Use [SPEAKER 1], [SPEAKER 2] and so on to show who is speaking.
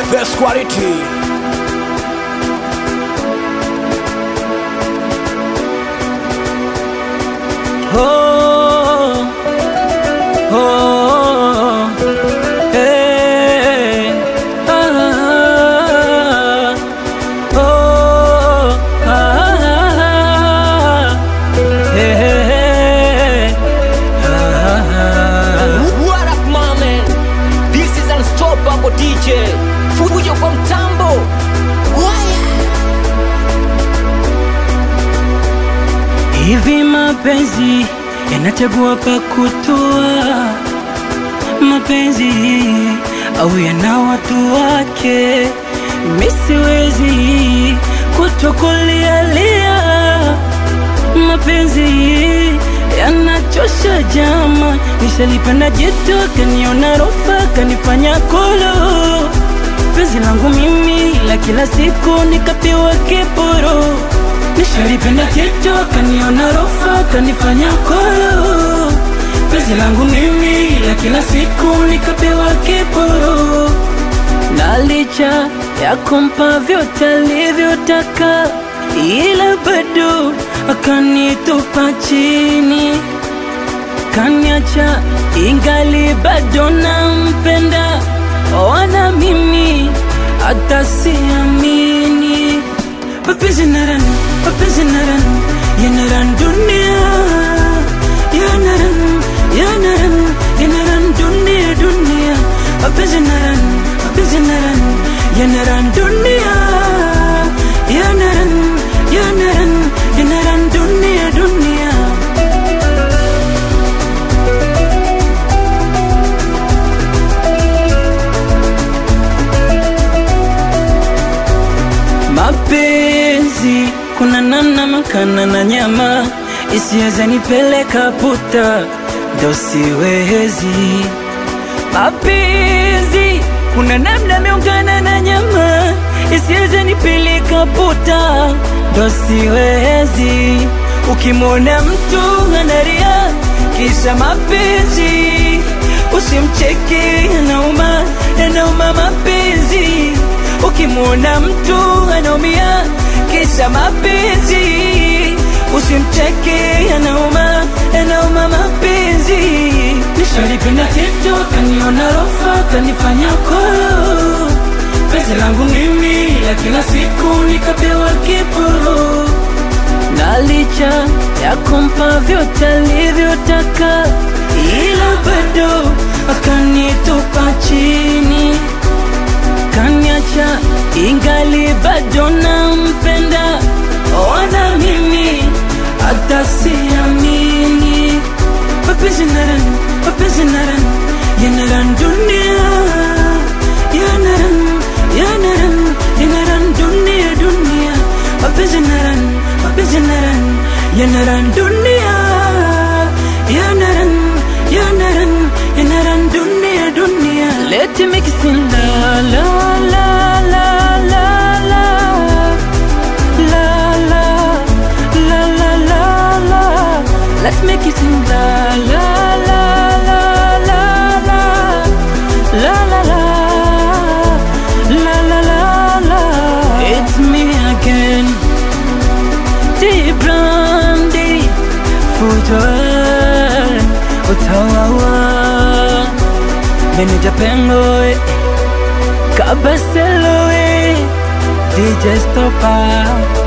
[SPEAKER 1] best quality.
[SPEAKER 2] Oh, oh, hey, ah, oh, ah, hey,
[SPEAKER 1] What up, my man? This is Unstoppable DJ. Fujo kwa mtambo.
[SPEAKER 2] hivi mapenzi yanachagua pa kutua mapenzi au yana watu wake. Mimi siwezi kutokulialia mapenzi yanachosha jama. Nishalipenda jitu kaniona rofa kanifanya kolo. Penzi langu mimi la kila siku nikapewa kiporo. Nishalipenda jitu kaniona rofa kanifanya kolo. Penzi langu mimi la kila siku nikapewa kiporo. Na licha ya kumpa vyote alivyotaka, ila bado akanitupa chini, kaniacha ingali bado nampenda. Wana mimi hata siamini. Mapenzi naran yanaran dunia, yanaran dunia dunia. Mapenzi naran yanaran dunia, yanaran dunia dunia. Mapenzi kuna namna makana na nyama isiweza nipeleka puta, ndo siwezi. Mapenzi kuna namna meungana na nyama isiweza nipeleka puta, ndo siwezi. Ukimwona mtu anaria kisha mapenzi, usimcheke, yanauma mapenzi. Ukimwona mtu anaumia kisha mapenzi, usimcheke, yanauma mapenzi. Nishalipenda kitu kaniona rofa kanifanya kolo. Penzi langu mimi la kila siku nikapewa kiporo. Na licha ya kumpa vyote alivyotaka, ila bado akanitupa chini, kaniacha ingali bado nampenda. Wana mimi hata siamini. Mapenzi naran yanaran dunia, yanaran dunia dunia. Mapenzi naran yanaran dunia, yanaran dunia dunia. Let me sing la la la la la la la la la la la la. Let's make it sing la la la la la la la la la la la la la. It's me again, Deep Brandy, Fujo, Utawawa, Meneja Pengoe, Kabaseloe, DJ Stopper.